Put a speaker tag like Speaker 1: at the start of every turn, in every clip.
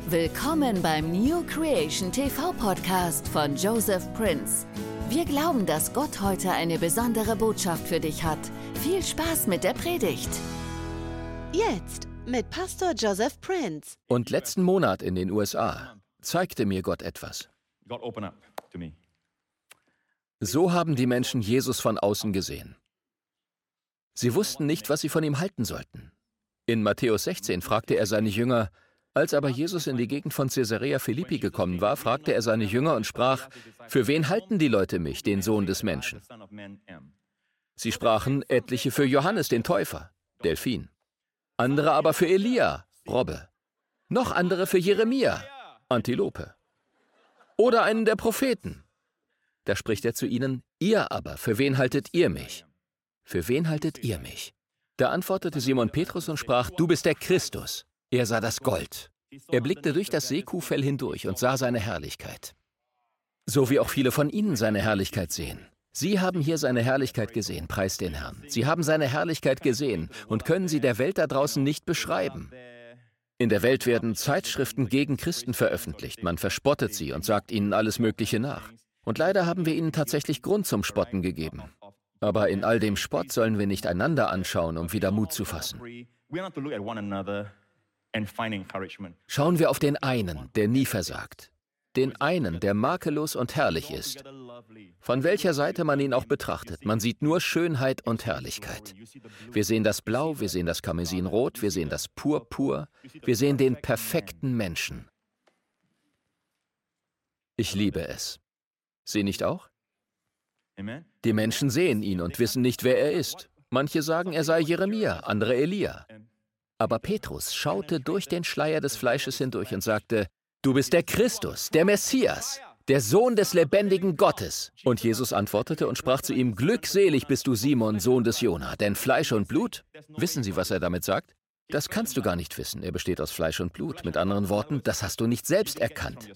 Speaker 1: Willkommen beim New Creation TV Podcast von Joseph Prince. Wir glauben, dass Gott heute eine besondere Botschaft für dich hat. Viel Spaß mit der Predigt.
Speaker 2: Jetzt mit Pastor Joseph Prince.
Speaker 3: Und letzten Monat in den USA zeigte mir Gott etwas. So haben die Menschen Jesus von außen gesehen. Sie wussten nicht, was sie von ihm halten sollten. In Matthäus 16 fragte er seine Jünger: Als aber Jesus in die Gegend von Caesarea Philippi gekommen war, fragte er seine Jünger und sprach: Für wen halten die Leute mich, den Sohn des Menschen? Sie sprachen, etliche für Johannes den Täufer, Delphin, andere aber für Elia, Robbe, noch andere für Jeremia, Antilope, oder einen der Propheten. Da spricht er zu ihnen: Ihr aber, für wen haltet ihr mich? Für wen haltet ihr mich? Da antwortete Simon Petrus und sprach: Du bist der Christus. Er sah das Gold. Er blickte durch das Seekuhfell hindurch und sah seine Herrlichkeit. So wie auch viele von Ihnen seine Herrlichkeit sehen. Sie haben hier seine Herrlichkeit gesehen, preist den Herrn. Sie haben seine Herrlichkeit gesehen und können sie der Welt da draußen nicht beschreiben. In der Welt werden Zeitschriften gegen Christen veröffentlicht. Man verspottet sie und sagt ihnen alles Mögliche nach. Und leider haben wir ihnen tatsächlich Grund zum Spotten gegeben. Aber in all dem Spott sollen wir nicht einander anschauen, um wieder Mut zu fassen. Schauen wir auf den einen, der nie versagt. Den einen, der makellos und herrlich ist. Von welcher Seite man ihn auch betrachtet, man sieht nur Schönheit und Herrlichkeit. Wir sehen das Blau, wir sehen das Karmesinrot, wir sehen das Purpur, wir sehen den perfekten Menschen. Ich liebe es. Sie nicht auch? Die Menschen sehen ihn und wissen nicht, wer er ist. Manche sagen, er sei Jeremia, andere Elia. Aber Petrus schaute durch den Schleier des Fleisches hindurch und sagte: Du bist der Christus, der Messias, der Sohn des lebendigen Gottes. Und Jesus antwortete und sprach zu ihm: Glückselig bist du, Simon, Sohn des Jona, denn Fleisch und Blut, wissen Sie, was er damit sagt? Das kannst du gar nicht wissen, er besteht aus Fleisch und Blut. Mit anderen Worten, das hast du nicht selbst erkannt.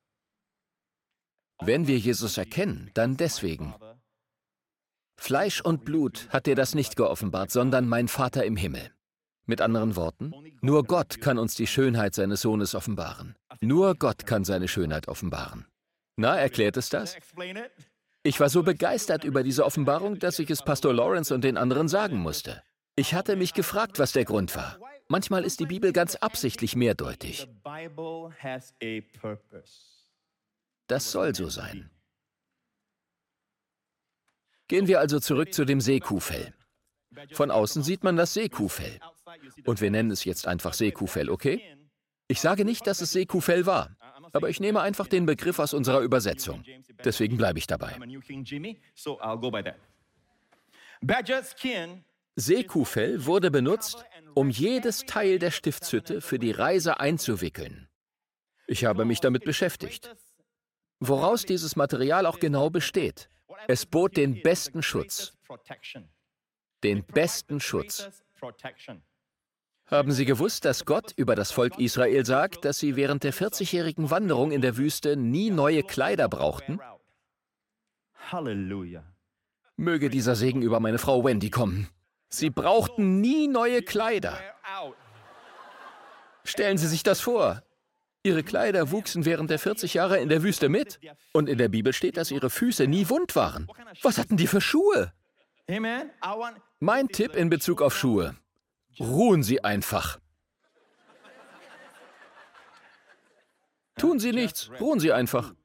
Speaker 3: Wenn wir Jesus erkennen, dann deswegen. Fleisch und Blut hat dir das nicht geoffenbart, sondern mein Vater im Himmel. Mit anderen Worten, nur Gott kann uns die Schönheit seines Sohnes offenbaren. Nur Gott kann seine Schönheit offenbaren. Na, erklärt es das? Ich war so begeistert über diese Offenbarung, dass ich es Pastor Lawrence und den anderen sagen musste. Ich hatte mich gefragt, was der Grund war. Manchmal ist die Bibel ganz absichtlich mehrdeutig. Das soll so sein. Gehen wir also zurück zu dem Seekuhfell. Von außen sieht man das Seekuhfell. Und wir nennen es jetzt einfach Seekuhfell, okay? Ich sage nicht, dass es Seekuhfell war, aber ich nehme einfach den Begriff aus unserer Übersetzung. Deswegen bleibe ich dabei. Seekuhfell wurde benutzt, um jedes Teil der Stiftshütte für die Reise einzuwickeln. Ich habe mich damit beschäftigt. Woraus dieses Material auch genau besteht. Es bot den besten Schutz. Den besten Schutz. Haben Sie gewusst, dass Gott über das Volk Israel sagt, dass sie während der 40-jährigen Wanderung in der Wüste nie neue Kleider brauchten?
Speaker 4: Halleluja.
Speaker 3: Möge dieser Segen über meine Frau Wendy kommen. Sie brauchten nie neue Kleider. Stellen Sie sich das vor. Ihre Kleider wuchsen während der 40 Jahre in der Wüste mit. Und in der Bibel steht, dass ihre Füße nie wund waren. Was hatten die für Schuhe? Mein Tipp in Bezug auf Schuhe: Ruhen Sie einfach. Tun Sie nichts, ruhen Sie einfach.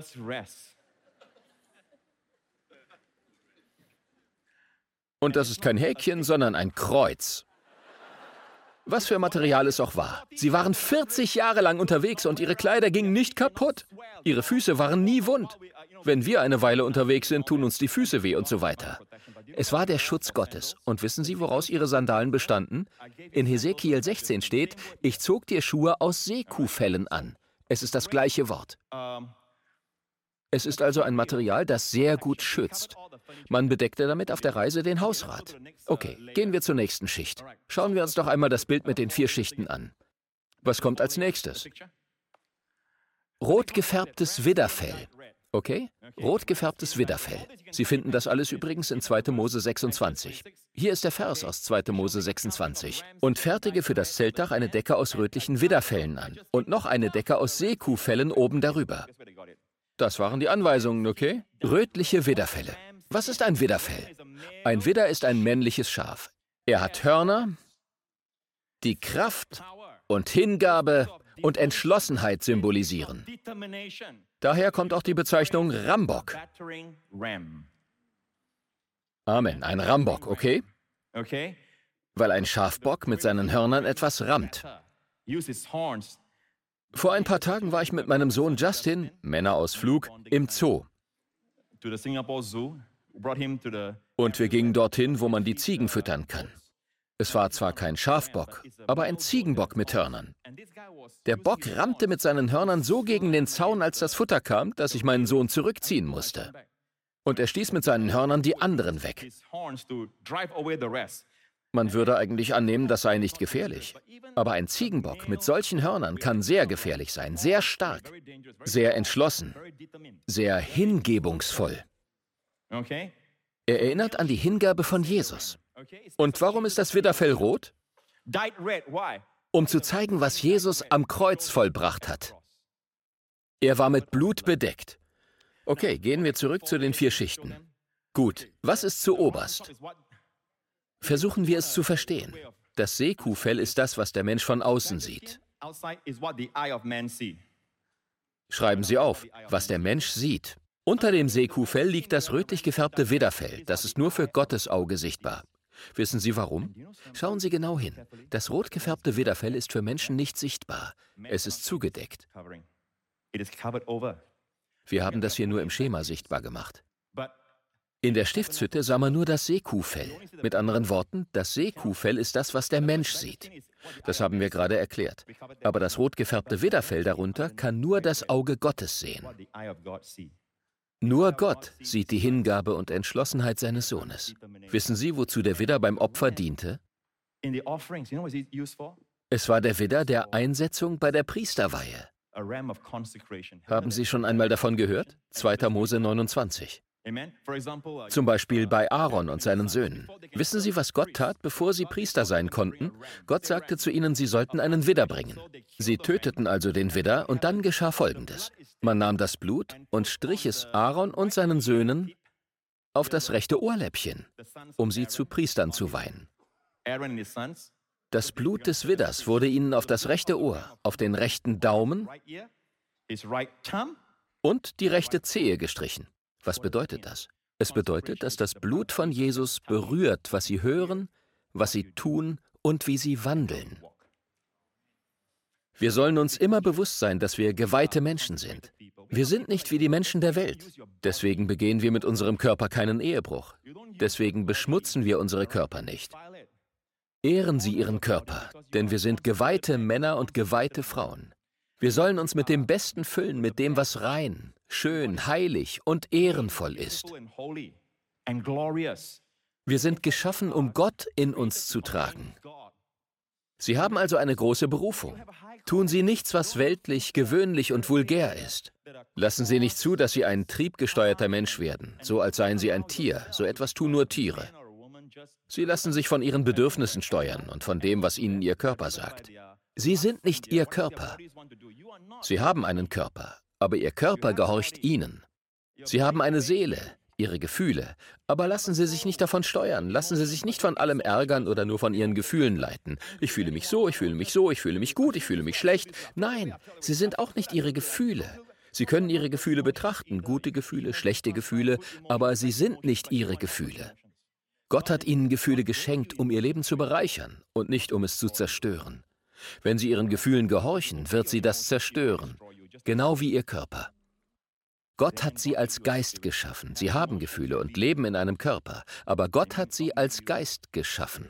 Speaker 3: Und das ist kein Häkchen, sondern ein Kreuz. Was für Material es auch war. Sie waren 40 Jahre lang unterwegs und ihre Kleider gingen nicht kaputt. Ihre Füße waren nie wund. Wenn wir eine Weile unterwegs sind, tun uns die Füße weh und so weiter. Es war der Schutz Gottes. Und wissen Sie, woraus ihre Sandalen bestanden? In Hesekiel 16 steht: Ich zog dir Schuhe aus Seekuhfellen an. Es ist das gleiche Wort. Es ist also ein Material, das sehr gut schützt. Man bedeckte damit auf der Reise den Hausrat. Okay, gehen wir zur nächsten Schicht. Schauen wir uns doch einmal das Bild mit den 4 Schichten an. Was kommt als nächstes? Rot gefärbtes Widderfell. Okay? Rot gefärbtes Widderfell. Sie finden das alles übrigens in 2. Mose 26. Hier ist der Vers aus 2. Mose 26. Und fertige für das Zeltdach eine Decke aus rötlichen Widderfellen an und noch eine Decke aus Seekuhfellen oben darüber. Das waren die Anweisungen, okay? Rötliche Widderfelle. Was ist ein Widderfell? Ein Widder ist ein männliches Schaf. Er hat Hörner, die Kraft und Hingabe und Entschlossenheit symbolisieren. Daher kommt auch die Bezeichnung Rambock. Amen, ein Rambock, okay? Weil ein Schafbock mit seinen Hörnern etwas rammt. Vor ein paar Tagen war ich mit meinem Sohn Justin, Männerausflug, im Zoo. Und wir gingen dorthin, wo man die Ziegen füttern kann. Es war zwar kein Schafbock, aber ein Ziegenbock mit Hörnern. Der Bock rammte mit seinen Hörnern so gegen den Zaun, als das Futter kam, dass ich meinen Sohn zurückziehen musste. Und er stieß mit seinen Hörnern die anderen weg. Man würde eigentlich annehmen, das sei nicht gefährlich. Aber ein Ziegenbock mit solchen Hörnern kann sehr gefährlich sein, sehr stark, sehr entschlossen, sehr hingebungsvoll. Er erinnert an die Hingabe von Jesus. Und warum ist das Widderfell rot? Um zu zeigen, was Jesus am Kreuz vollbracht hat. Er war mit Blut bedeckt. Okay, gehen wir zurück zu den 4 Schichten. Gut, was ist zuoberst? Versuchen wir es zu verstehen. Das Seekuhfell ist das, was der Mensch von außen sieht. Schreiben Sie auf, was der Mensch sieht. Unter dem Seekuhfell liegt das rötlich gefärbte Widderfell. Das ist nur für Gottes Auge sichtbar. Wissen Sie warum? Schauen Sie genau hin. Das rot gefärbte Widderfell ist für Menschen nicht sichtbar. Es ist zugedeckt. Wir haben das hier nur im Schema sichtbar gemacht. In der Stiftshütte sah man nur das Seekuhfell. Mit anderen Worten, das Seekuhfell ist das, was der Mensch sieht. Das haben wir gerade erklärt. Aber das rot gefärbte Widderfell darunter kann nur das Auge Gottes sehen. Nur Gott sieht die Hingabe und Entschlossenheit seines Sohnes. Wissen Sie, wozu der Widder beim Opfer diente? Es war der Widder der Einsetzung bei der Priesterweihe. Haben Sie schon einmal davon gehört? 2. Mose 29. Zum Beispiel bei Aaron und seinen Söhnen. Wissen Sie, was Gott tat, bevor sie Priester sein konnten? Gott sagte zu ihnen, sie sollten einen Widder bringen. Sie töteten also den Widder und dann geschah Folgendes. Man nahm das Blut und strich es Aaron und seinen Söhnen auf das rechte Ohrläppchen, um sie zu Priestern zu weihen. Das Blut des Widders wurde ihnen auf das rechte Ohr, auf den rechten Daumen und die rechte Zehe gestrichen. Was bedeutet das? Es bedeutet, dass das Blut von Jesus berührt, was sie hören, was sie tun und wie sie wandeln. Wir sollen uns immer bewusst sein, dass wir geweihte Menschen sind. Wir sind nicht wie die Menschen der Welt. Deswegen begehen wir mit unserem Körper keinen Ehebruch. Deswegen beschmutzen wir unsere Körper nicht. Ehren Sie Ihren Körper, denn wir sind geweihte Männer und geweihte Frauen. Wir sollen uns mit dem Besten füllen, mit dem, was rein, schön, heilig und ehrenvoll ist. Wir sind geschaffen, um Gott in uns zu tragen. Sie haben also eine große Berufung. Tun Sie nichts, was weltlich, gewöhnlich und vulgär ist. Lassen Sie nicht zu, dass Sie ein triebgesteuerter Mensch werden, so als seien Sie ein Tier. So etwas tun nur Tiere. Sie lassen sich von ihren Bedürfnissen steuern und von dem, was ihnen ihr Körper sagt. Sie sind nicht Ihr Körper. Sie haben einen Körper, aber Ihr Körper gehorcht Ihnen. Sie haben eine Seele, Ihre Gefühle, aber lassen Sie sich nicht davon steuern, lassen Sie sich nicht von allem ärgern oder nur von Ihren Gefühlen leiten. Ich fühle mich so, ich fühle mich so, ich fühle mich gut, ich fühle mich schlecht. Nein, Sie sind auch nicht Ihre Gefühle. Sie können Ihre Gefühle betrachten, gute Gefühle, schlechte Gefühle, aber sie sind nicht Ihre Gefühle. Gott hat Ihnen Gefühle geschenkt, um Ihr Leben zu bereichern und nicht um es zu zerstören. Wenn Sie Ihren Gefühlen gehorchen, wird sie das zerstören, genau wie Ihr Körper. Gott hat Sie als Geist geschaffen. Sie haben Gefühle und leben in einem Körper, aber Gott hat Sie als Geist geschaffen.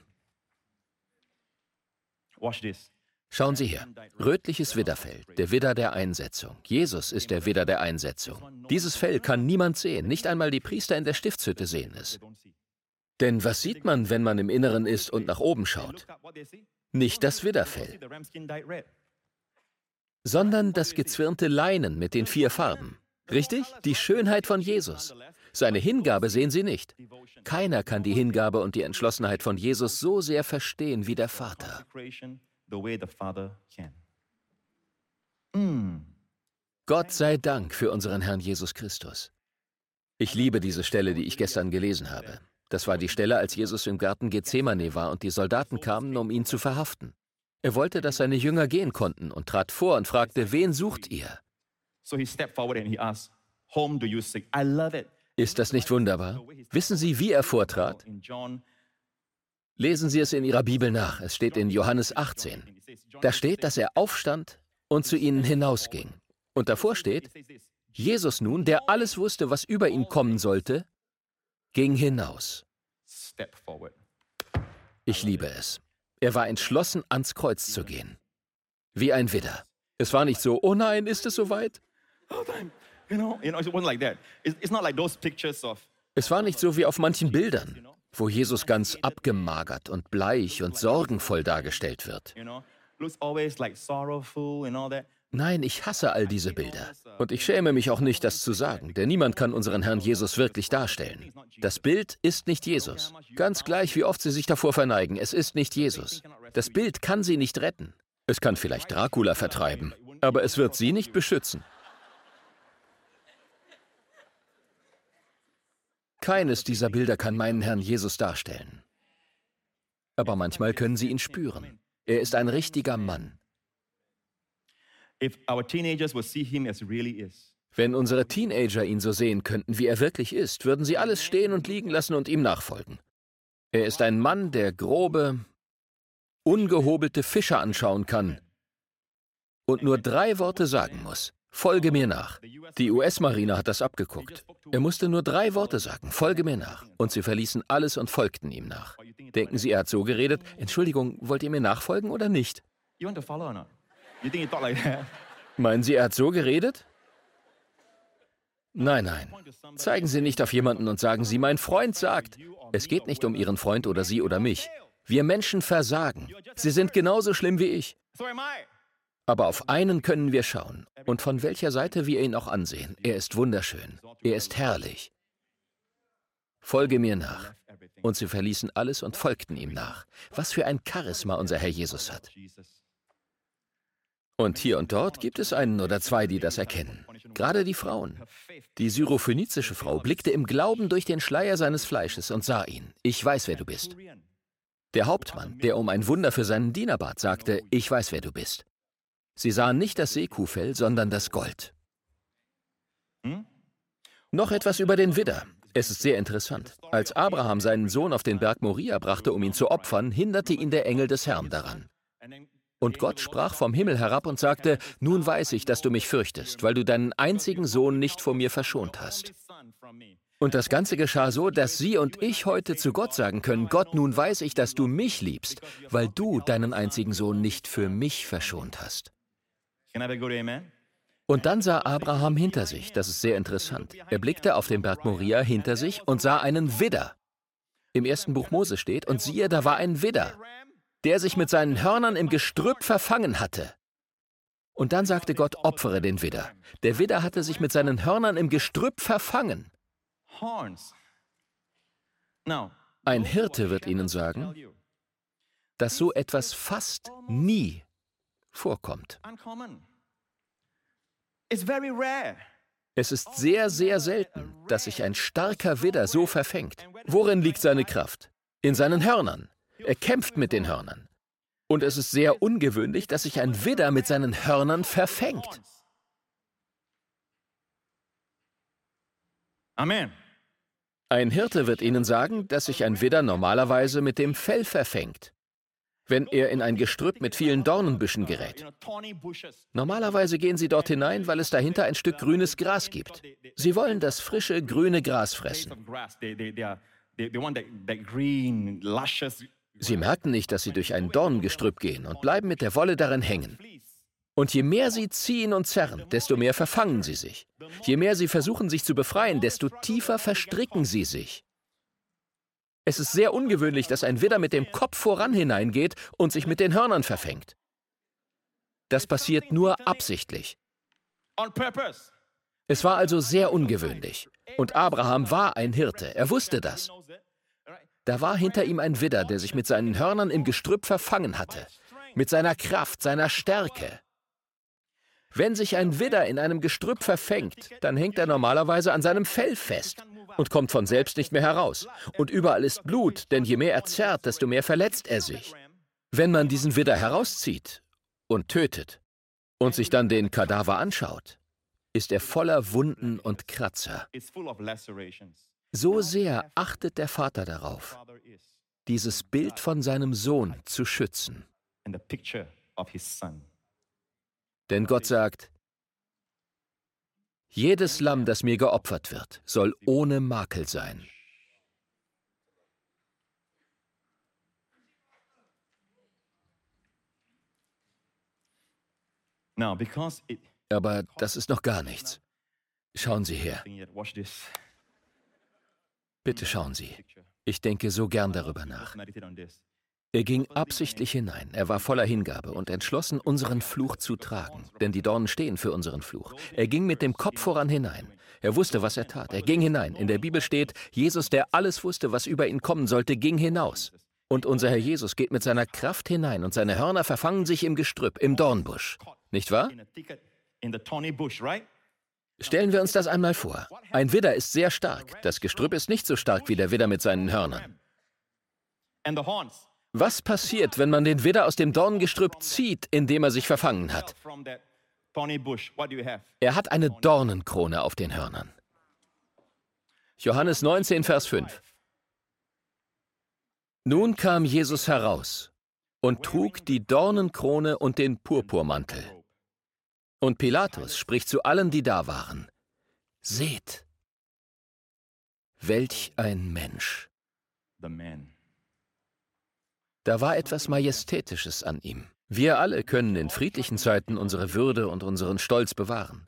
Speaker 3: Schauen Sie her, rötliches Widderfell, der Widder der Einsetzung. Jesus ist der Widder der Einsetzung. Dieses Fell kann niemand sehen, nicht einmal die Priester in der Stiftshütte sehen es. Denn was sieht man, wenn man im Inneren ist und nach oben schaut? Nicht das Widderfell, sondern das gezwirnte Leinen mit den 4 Farben. Richtig? Die Schönheit von Jesus. Seine Hingabe sehen sie nicht. Keiner kann die Hingabe und die Entschlossenheit von Jesus so sehr verstehen wie der Vater. Gott sei Dank für unseren Herrn Jesus Christus. Ich liebe diese Stelle, die ich gestern gelesen habe. Das war die Stelle, als Jesus im Garten Gethsemane war und die Soldaten kamen, um ihn zu verhaften. Er wollte, dass seine Jünger gehen konnten und trat vor und fragte, wen sucht ihr? Ist das nicht wunderbar? Wissen Sie, wie er vortrat? Lesen Sie es in Ihrer Bibel nach. Es steht in Johannes 18. Da steht, dass er aufstand und zu ihnen hinausging. Und davor steht, Jesus nun, der alles wusste, was über ihn kommen sollte, ging hinaus. Ich liebe es. Er war entschlossen, ans Kreuz zu gehen. Wie ein Widder. Es war nicht so, oh nein, ist es soweit? Es war nicht so wie auf manchen Bildern, wo Jesus ganz abgemagert und bleich und sorgenvoll dargestellt wird. Nein, ich hasse all diese Bilder. Und ich schäme mich auch nicht, das zu sagen, denn niemand kann unseren Herrn Jesus wirklich darstellen. Das Bild ist nicht Jesus. Ganz gleich, wie oft Sie sich davor verneigen, es ist nicht Jesus. Das Bild kann Sie nicht retten. Es kann vielleicht Dracula vertreiben, aber es wird Sie nicht beschützen. Keines dieser Bilder kann meinen Herrn Jesus darstellen. Aber manchmal können Sie ihn spüren. Er ist ein richtiger Mann. Wenn unsere Teenager ihn so sehen könnten, wie er wirklich ist, würden sie alles stehen und liegen lassen und ihm nachfolgen. Er ist ein Mann, der grobe, ungehobelte Fische anschauen kann und nur 3 Worte sagen muss. Folge mir nach. Die US-Marine hat das abgeguckt. Er musste nur 3 Worte sagen. Folge mir nach. Und sie verließen alles und folgten ihm nach. Denken Sie, er hat so geredet? Entschuldigung, wollt ihr mir nachfolgen oder nicht? Meinen Sie, er hat so geredet? Nein, nein. Zeigen Sie nicht auf jemanden und sagen Sie, mein Freund sagt. Es geht nicht um Ihren Freund oder Sie oder mich. Wir Menschen versagen. Sie sind genauso schlimm wie ich. Aber auf einen können wir schauen. Und von welcher Seite wir ihn auch ansehen. Er ist wunderschön. Er ist herrlich. Folge mir nach. Und sie verließen alles und folgten ihm nach. Was für ein Charisma unser Herr Jesus hat. Und hier und dort gibt es einen oder 2, die das erkennen. Gerade die Frauen. Die syrophönizische Frau blickte im Glauben durch den Schleier seines Fleisches und sah ihn. Ich weiß, wer du bist. Der Hauptmann, der um ein Wunder für seinen Diener bat, sagte, ich weiß, wer du bist. Sie sahen nicht das Seekuhfell, sondern das Gold. Noch etwas über den Widder. Es ist sehr interessant. Als Abraham seinen Sohn auf den Berg Moria brachte, um ihn zu opfern, hinderte ihn der Engel des Herrn daran. Und Gott sprach vom Himmel herab und sagte, nun weiß ich, dass du mich fürchtest, weil du deinen einzigen Sohn nicht vor mir verschont hast. Und das Ganze geschah so, dass Sie und ich heute zu Gott sagen können, Gott, nun weiß ich, dass du mich liebst, weil du deinen einzigen Sohn nicht für mich verschont hast. Und dann sah Abraham hinter sich, das ist sehr interessant. Er blickte auf den Berg Moria hinter sich und sah einen Widder. Im 1. Buch Mose steht, und siehe, da war ein Widder, der sich mit seinen Hörnern im Gestrüpp verfangen hatte. Und dann sagte Gott, opfere den Widder. Der Widder hatte sich mit seinen Hörnern im Gestrüpp verfangen. Ein Hirte wird Ihnen sagen, dass so etwas fast nie vorkommt. Es ist sehr, sehr selten, dass sich ein starker Widder so verfängt. Worin liegt seine Kraft? In seinen Hörnern. Er kämpft mit den Hörnern. Und es ist sehr ungewöhnlich, dass sich ein Widder mit seinen Hörnern verfängt.
Speaker 4: Amen.
Speaker 3: Ein Hirte wird Ihnen sagen, dass sich ein Widder normalerweise mit dem Fell verfängt, wenn er in ein Gestrüpp mit vielen Dornenbüschen gerät. Normalerweise gehen sie dort hinein, weil es dahinter ein Stück grünes Gras gibt. Sie wollen das frische, grüne Gras fressen. Sie merken nicht, dass sie durch ein Dornengestrüpp gehen und bleiben mit der Wolle darin hängen. Und je mehr sie ziehen und zerren, desto mehr verfangen sie sich. Je mehr sie versuchen, sich zu befreien, desto tiefer verstricken sie sich. Es ist sehr ungewöhnlich, dass ein Widder mit dem Kopf voran hineingeht und sich mit den Hörnern verfängt. Das passiert nur absichtlich. Es war also sehr ungewöhnlich. Und Abraham war ein Hirte, er wusste das. Da war hinter ihm ein Widder, der sich mit seinen Hörnern im Gestrüpp verfangen hatte, mit seiner Kraft, seiner Stärke. Wenn sich ein Widder in einem Gestrüpp verfängt, dann hängt er normalerweise an seinem Fell fest und kommt von selbst nicht mehr heraus. Und überall ist Blut, denn je mehr er zerrt, desto mehr verletzt er sich. Wenn man diesen Widder herauszieht und tötet und sich dann den Kadaver anschaut, ist er voller Wunden und Kratzer. So sehr achtet der Vater darauf, dieses Bild von seinem Sohn zu schützen. Denn Gott sagt, jedes Lamm, das mir geopfert wird, soll ohne Makel sein. Aber das ist noch gar nichts. Schauen Sie her. Bitte schauen Sie. Ich denke so gern darüber nach. Er ging absichtlich hinein, er war voller Hingabe und entschlossen, unseren Fluch zu tragen, denn die Dornen stehen für unseren Fluch. Er ging mit dem Kopf voran hinein. Er wusste, was er tat. Er ging hinein. In der Bibel steht, Jesus, der alles wusste, was über ihn kommen sollte, ging hinaus. Und unser Herr Jesus geht mit seiner Kraft hinein und seine Hörner verfangen sich im Gestrüpp, im Dornbusch. Nicht wahr? Stellen wir uns das einmal vor. Ein Widder ist sehr stark. Das Gestrüpp ist nicht so stark wie der Widder mit seinen Hörnern. Was passiert, wenn man den Widder aus dem Dornengestrüpp zieht, in dem er sich verfangen hat? Er hat eine Dornenkrone auf den Hörnern. Johannes 19, Vers 5. Nun kam Jesus heraus und trug die Dornenkrone und den Purpurmantel. Und Pilatus spricht zu allen, die da waren: Seht, welch ein Mensch. Da war etwas Majestätisches an ihm. Wir alle können in friedlichen Zeiten unsere Würde und unseren Stolz bewahren.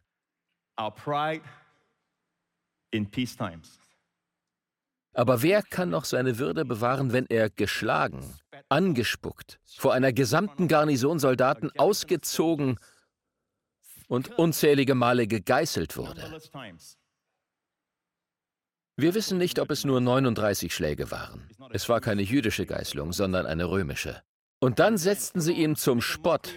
Speaker 3: Aber wer kann noch seine Würde bewahren, wenn er geschlagen, angespuckt, vor einer gesamten Garnison Soldaten ausgezogen und unzählige Male gegeißelt wurde? Wir wissen nicht, ob es nur 39 Schläge waren. Es war keine jüdische Geißelung, sondern eine römische. Und dann setzten sie ihm zum Spott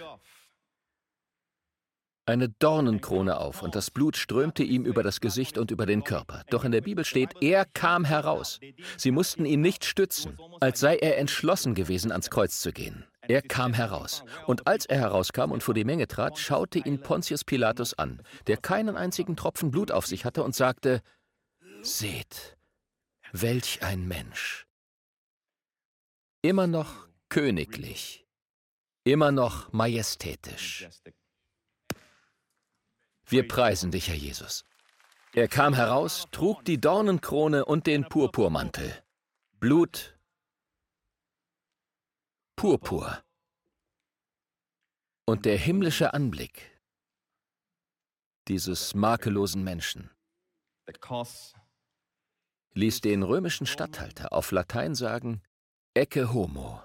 Speaker 3: eine Dornenkrone auf, und das Blut strömte ihm über das Gesicht und über den Körper. Doch in der Bibel steht, er kam heraus. Sie mussten ihn nicht stützen, als sei er entschlossen gewesen, ans Kreuz zu gehen. Er kam heraus. Und als er herauskam und vor die Menge trat, schaute ihn Pontius Pilatus an, der keinen einzigen Tropfen Blut auf sich hatte, und sagte: Seht, welch ein Mensch. Immer noch königlich, immer noch majestätisch. Wir preisen dich, Herr Jesus. Er kam heraus, trug die Dornenkrone und den Purpurmantel. Blut, Purpur. Und der himmlische Anblick dieses makellosen Menschen ließ den römischen Statthalter auf Latein sagen: Ecce homo.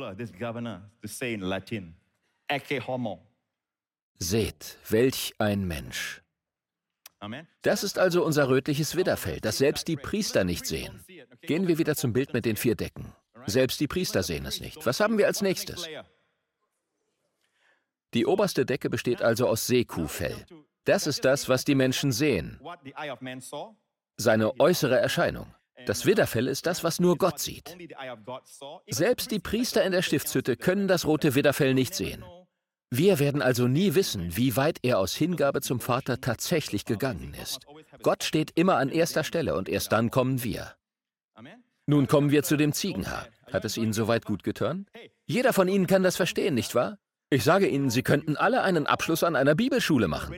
Speaker 3: Seht, welch ein Mensch. Das ist also unser rötliches Widderfell, das selbst die Priester nicht sehen. Gehen wir wieder zum Bild mit den 4 Decken. Selbst die Priester sehen es nicht. Was haben wir als nächstes? Die oberste Decke besteht also aus Seekuhfell. Das ist das, was die Menschen sehen. Seine äußere Erscheinung. Das Widderfell ist das, was nur Gott sieht. Selbst die Priester in der Stiftshütte können das rote Widderfell nicht sehen. Wir werden also nie wissen, wie weit er aus Hingabe zum Vater tatsächlich gegangen ist. Gott steht immer an erster Stelle und erst dann kommen wir. Nun kommen wir zu dem Ziegenhaar. Hat es Ihnen soweit gut getan? Jeder von Ihnen kann das verstehen, nicht wahr? Ich sage Ihnen, Sie könnten alle einen Abschluss an einer Bibelschule machen.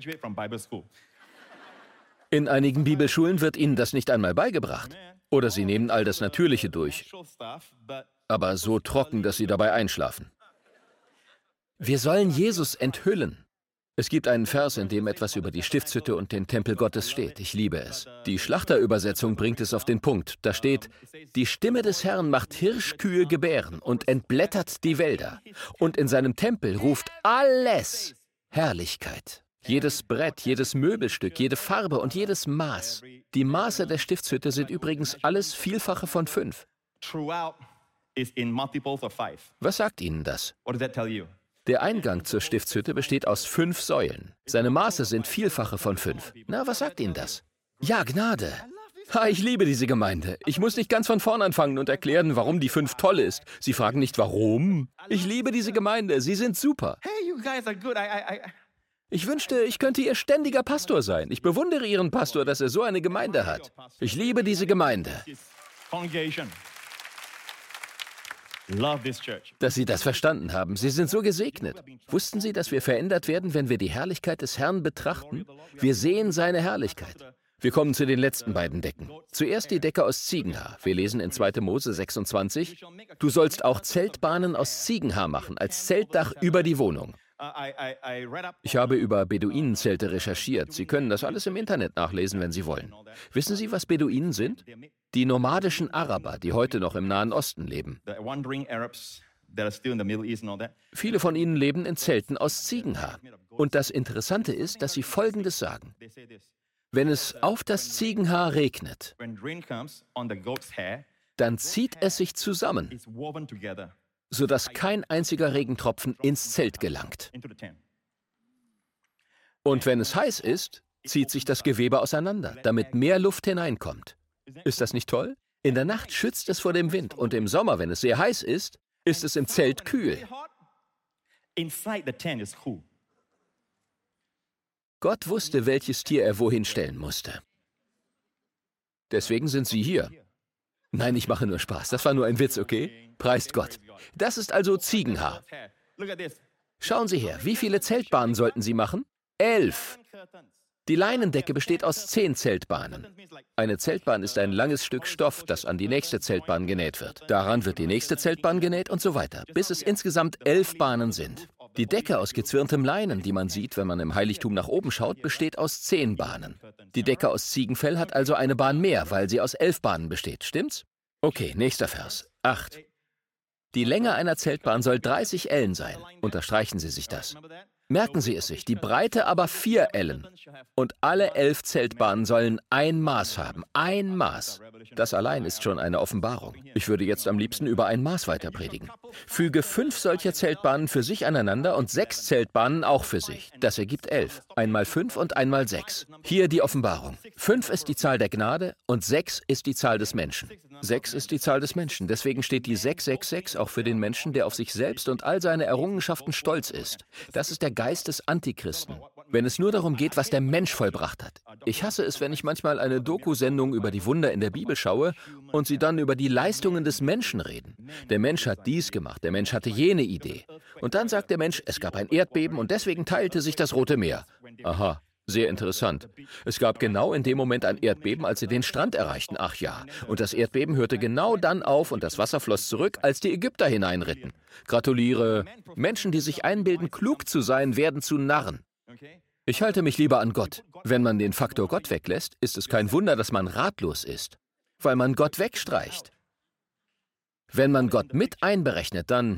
Speaker 3: In einigen Bibelschulen wird Ihnen das nicht einmal beigebracht. Oder Sie nehmen all das Natürliche durch. Aber so trocken, dass Sie dabei einschlafen. Wir sollen Jesus enthüllen. Es gibt einen Vers, in dem etwas über die Stiftshütte und den Tempel Gottes steht. Ich liebe es. Die Schlachterübersetzung bringt es auf den Punkt. Da steht: Die Stimme des Herrn macht Hirschkühe gebären und entblättert die Wälder. Und in seinem Tempel ruft alles Herrlichkeit. Jedes Brett, jedes Möbelstück, jede Farbe und jedes Maß. Die Maße der Stiftshütte sind übrigens alles Vielfache von 5. Was sagt Ihnen das? Der Eingang zur Stiftshütte besteht aus 5 Säulen. Seine Maße sind Vielfache von 5. Na, was sagt Ihnen das? Ja, Gnade. Ha, ich liebe diese Gemeinde. Ich muss nicht ganz von vorn anfangen und erklären, warum die 5 toll ist. Sie fragen nicht, warum? Ich liebe diese Gemeinde. Sie sind super. Ich wünschte, ich könnte Ihr ständiger Pastor sein. Ich bewundere Ihren Pastor, dass er so eine Gemeinde hat. Ich liebe diese Gemeinde. Dass Sie das verstanden haben. Sie sind so gesegnet. Wussten Sie, dass wir verändert werden, wenn wir die Herrlichkeit des Herrn betrachten? Wir sehen seine Herrlichkeit. Wir kommen zu den letzten beiden Decken. Zuerst die Decke aus Ziegenhaar. Wir lesen in 2. Mose 26, du sollst auch Zeltbahnen aus Ziegenhaar machen, als Zeltdach über die Wohnung. Ich habe über Beduinenzelte recherchiert. Sie können das alles im Internet nachlesen, wenn Sie wollen. Wissen Sie, was Beduinen sind? Die nomadischen Araber, die heute noch im Nahen Osten leben. Viele von ihnen leben in Zelten aus Ziegenhaar. Und das Interessante ist, dass sie Folgendes sagen. Wenn es auf das Ziegenhaar regnet, dann zieht es sich zusammen, sodass kein einziger Regentropfen ins Zelt gelangt. Und wenn es heiß ist, zieht sich das Gewebe auseinander, damit mehr Luft hineinkommt. Ist das nicht toll? In der Nacht schützt es vor dem Wind und im Sommer, wenn es sehr heiß ist es im Zelt kühl. Gott wusste, welches Tier er wohin stellen musste. Deswegen sind Sie hier. Nein, ich mache nur Spaß. Das war nur ein Witz, okay? Preist Gott. Das ist also Ziegenhaar. Schauen Sie her, wie viele Zeltbahnen sollten Sie machen? 11. Die Leinendecke besteht aus 10 Zeltbahnen. Eine Zeltbahn ist ein langes Stück Stoff, das an die nächste Zeltbahn genäht wird. Daran wird die nächste Zeltbahn genäht und so weiter, bis es insgesamt 11 Bahnen sind. Die Decke aus gezwirntem Leinen, die man sieht, wenn man im Heiligtum nach oben schaut, besteht aus 10 Bahnen. Die Decke aus Ziegenfell hat also eine Bahn mehr, weil sie aus 11 Bahnen besteht, stimmt's? Okay, nächster Vers. 8. Die Länge einer Zeltbahn soll 30 Ellen sein. Unterstreichen Sie sich das. Merken Sie es sich, die Breite aber 4 Ellen. Und alle 11 Zeltbahnen sollen ein Maß haben. Ein Maß. Das allein ist schon eine Offenbarung. Ich würde jetzt am liebsten über ein Maß weiter predigen. Füge 5 solcher Zeltbahnen für sich aneinander und 6 Zeltbahnen auch für sich. Das ergibt 11. Einmal 5 und einmal 6. Hier die Offenbarung. 5 ist die Zahl der Gnade und 6 ist die Zahl des Menschen. 6 ist die Zahl des Menschen. Deswegen steht die 666 auch für den Menschen, der auf sich selbst und all seine Errungenschaften stolz ist. Das ist der Geist des Antichristen. Wenn es nur darum geht, was der Mensch vollbracht hat. Ich hasse es, wenn ich manchmal eine Doku-Sendung über die Wunder in der Bibel schaue und sie dann über die Leistungen des Menschen reden. Der Mensch hat dies gemacht, der Mensch hatte jene Idee. Und dann sagt der Mensch, es gab ein Erdbeben und deswegen teilte sich das Rote Meer. Aha. Sehr interessant. Es gab genau in dem Moment ein Erdbeben, als sie den Strand erreichten. Ach ja. Und das Erdbeben hörte genau dann auf und das Wasser floss zurück, als die Ägypter hineinritten. Gratuliere. Menschen, die sich einbilden, klug zu sein, werden zu Narren. Ich halte mich lieber an Gott. Wenn man den Faktor Gott weglässt, ist es kein Wunder, dass man ratlos ist, weil man Gott wegstreicht. Wenn man Gott mit einberechnet, dann...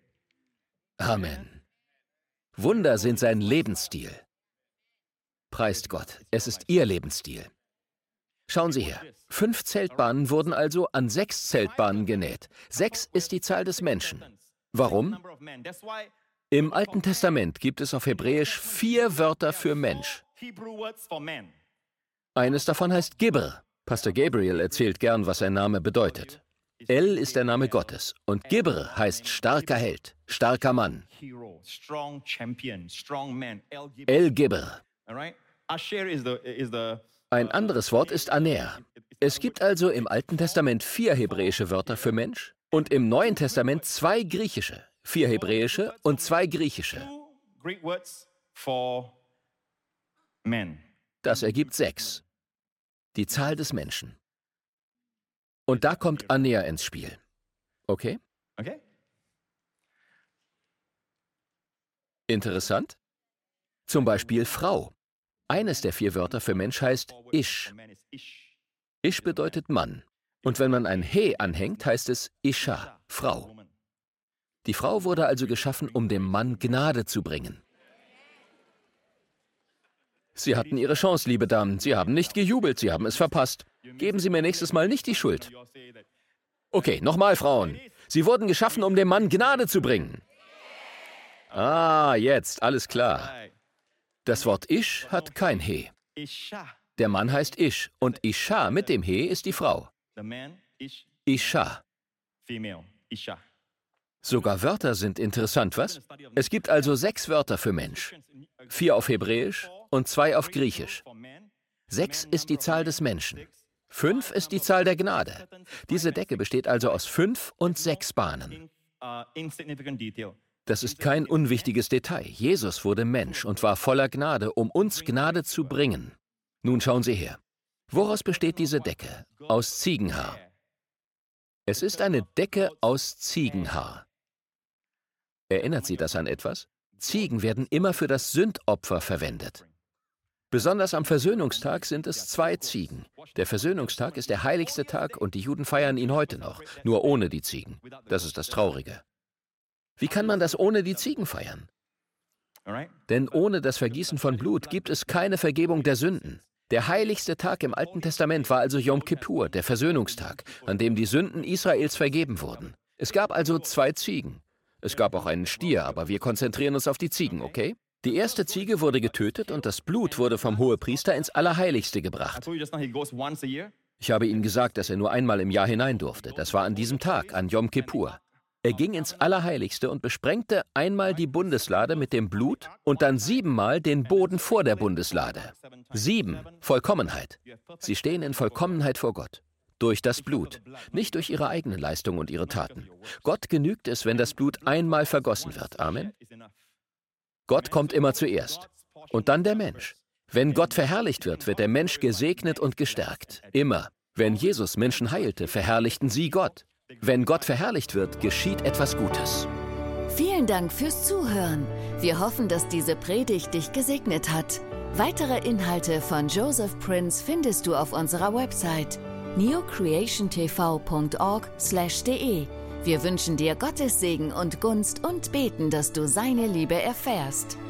Speaker 3: Amen. Wunder sind sein Lebensstil. Preist Gott, es ist Ihr Lebensstil. Schauen Sie her, 5 Zeltbahnen wurden also an 6 Zeltbahnen genäht. 6 ist die Zahl des Menschen. Warum? Im Alten Testament gibt es auf Hebräisch 4 Wörter für Mensch. Eines davon heißt Gibber. Pastor Gabriel erzählt gern, was sein Name bedeutet. El ist der Name Gottes und Gibber heißt starker Held, starker Mann. El Gibber. Ein anderes Wort ist Aner. Es gibt also im Alten Testament 4 hebräische Wörter für Mensch und im Neuen Testament 2 griechische. 4 hebräische und 2 griechische. Das ergibt 6. Die Zahl des Menschen. Und da kommt Aner ins Spiel. Okay? Interessant? Zum Beispiel Frau. Eines der 4 Wörter für Mensch heißt Ish. Ish bedeutet Mann. Und wenn man ein He anhängt, heißt es Isha, Frau. Die Frau wurde also geschaffen, um dem Mann Gnade zu bringen. Sie hatten Ihre Chance, liebe Damen. Sie haben nicht gejubelt, Sie haben es verpasst. Geben Sie mir nächstes Mal nicht die Schuld. Okay, nochmal, Frauen. Sie wurden geschaffen, um dem Mann Gnade zu bringen. Ah, jetzt, alles klar. Das Wort Ish hat kein He. Der Mann heißt Ish und Isha mit dem He ist die Frau. Isha. Sogar Wörter sind interessant, was? Es gibt also 6 Wörter für Mensch. 4 auf Hebräisch und 2 auf Griechisch. 6 ist die Zahl des Menschen. 5 ist die Zahl der Gnade. Diese Decke besteht also aus 5 und 6 Bahnen. Das ist kein unwichtiges Detail. Jesus wurde Mensch und war voller Gnade, um uns Gnade zu bringen. Nun schauen Sie her. Woraus besteht diese Decke? Aus Ziegenhaar. Es ist eine Decke aus Ziegenhaar. Erinnert Sie das an etwas? Ziegen werden immer für das Sündopfer verwendet. Besonders am Versöhnungstag sind es 2 Ziegen. Der Versöhnungstag ist der heiligste Tag und die Juden feiern ihn heute noch, nur ohne die Ziegen. Das ist das Traurige. Wie kann man das ohne die Ziegen feiern? Denn ohne das Vergießen von Blut gibt es keine Vergebung der Sünden. Der heiligste Tag im Alten Testament war also Yom Kippur, der Versöhnungstag, an dem die Sünden Israels vergeben wurden. Es gab also 2 Ziegen. Es gab auch einen Stier, aber wir konzentrieren uns auf die Ziegen, okay? Die erste Ziege wurde getötet und das Blut wurde vom Hohepriester ins Allerheiligste gebracht. Ich habe Ihnen gesagt, dass er nur einmal im Jahr hinein durfte. Das war an diesem Tag, an Yom Kippur. Er ging ins Allerheiligste und besprengte einmal die Bundeslade mit dem Blut und dann 7-mal den Boden vor der Bundeslade. 7, Vollkommenheit. Sie stehen in Vollkommenheit vor Gott. Durch das Blut, nicht durch ihre eigene Leistung und ihre Taten. Gott genügt es, wenn das Blut einmal vergossen wird. Amen. Gott kommt immer zuerst. Und dann der Mensch. Wenn Gott verherrlicht wird, wird der Mensch gesegnet und gestärkt. Immer. Wenn Jesus Menschen heilte, verherrlichten sie Gott. Wenn Gott verherrlicht wird, geschieht etwas Gutes.
Speaker 1: Vielen Dank fürs Zuhören. Wir hoffen, dass diese Predigt dich gesegnet hat. Weitere Inhalte von Joseph Prince findest du auf unserer Website neocreationtv.org/de. Wir wünschen dir Gottes Segen und Gunst und beten, dass du seine Liebe erfährst.